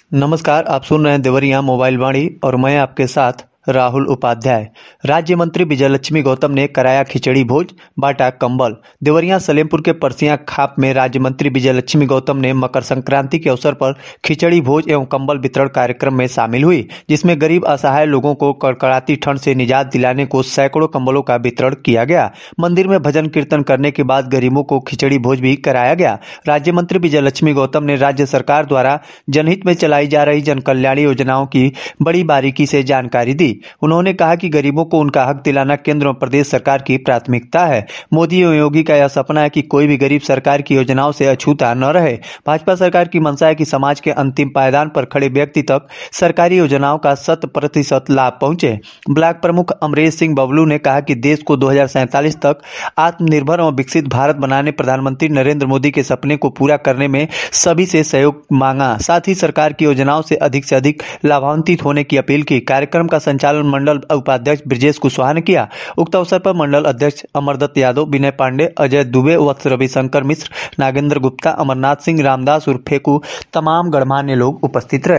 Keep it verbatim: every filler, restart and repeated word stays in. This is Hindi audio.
नमस्कार, आप सुन रहे हैं देवरिया मोबाइल वाणी और मैं आपके साथ राहुल उपाध्याय। राज्य मंत्री विजयलक्ष्मी गौतम ने कराया खिचड़ी भोज, बांटा कंबल। देवरिया सलेमपुर के परसिया खाप में राज्य मंत्री विजयलक्ष्मी गौतम ने मकर संक्रांति के अवसर पर खिचड़ी भोज एवं कंबल वितरण कार्यक्रम में शामिल हुई, जिसमें गरीब असहाय लोगों को कड़कड़ाती ठंड से निजात दिलाने को सैकड़ों कंबलों का वितरण किया गया। मंदिर में भजन कीर्तन करने के बाद गरीबों को खिचड़ी भोज भी कराया गया। राज्य मंत्री विजयलक्ष्मी गौतम ने राज्य सरकार द्वारा जनहित में चलाई जा रही जन कल्याण योजनाओं की बड़ी बारीकी से जानकारी दी। उन्होंने कहा कि गरीबों को उनका हक दिलाना केंद्र और प्रदेश सरकार की प्राथमिकता है। मोदी एवं योगी का यह सपना है कि कोई भी गरीब सरकार की योजनाओं से अछूता न रहे। भाजपा सरकार की मंशा है कि समाज के अंतिम पायदान पर खड़े व्यक्ति तक सरकारी योजनाओं का शत प्रतिशत लाभ पहुंचे। ब्लॉक प्रमुख अमरेश सिंह बबलू ने कहा कि देश को दो हजार सैंतालीस तक आत्मनिर्भर और विकसित भारत बनाने प्रधानमंत्री नरेंद्र मोदी के सपने को पूरा करने में सभी से सहयोग मांगा। साथ ही सरकार की योजनाओं से अधिक से अधिक लाभान्वित होने की अपील की। कार्यक्रम का संचालन मंडल उपाध्यक्ष ब्रिजेश कुशवाहा ने किया। उक्त अवसर पर मंडल अध्यक्ष अमरदत्त यादव, विनय पांडे, अजय दुबे, वत्स रविशंकर मिश्र, नागेंद्र गुप्ता, अमरनाथ सिंह, रामदास उर्फ फेकू, तमाम गणमान्य लोग उपस्थित रहे।